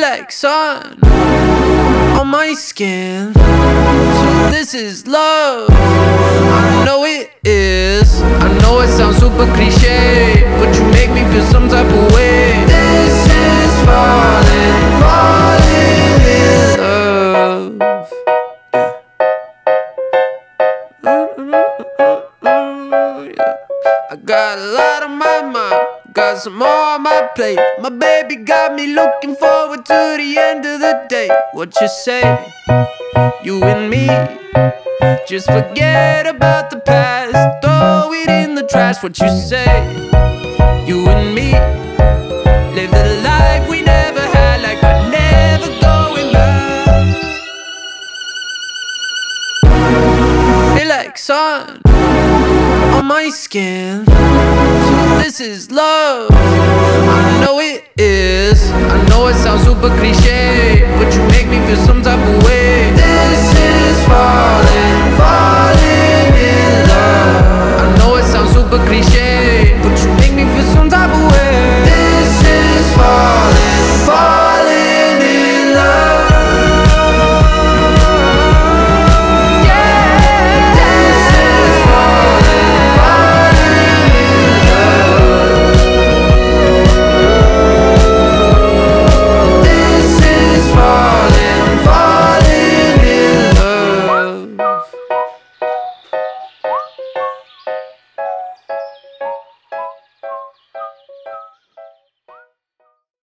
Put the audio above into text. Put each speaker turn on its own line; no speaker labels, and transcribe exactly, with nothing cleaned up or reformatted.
like sun on my skin. So this is love, I know it is. I know it sounds super cliche, but you make me feel some type of way. This is falling, falling in love. Yeah. I got a lot on my mind, got some more on my plate. My baby got me looking forward to the end of the day. What you say? You and me, just forget about the past, throw it in the trash. What you say? You and me, live the life we never had, like we're never going back. Feel like sun on my skin. So this is love, I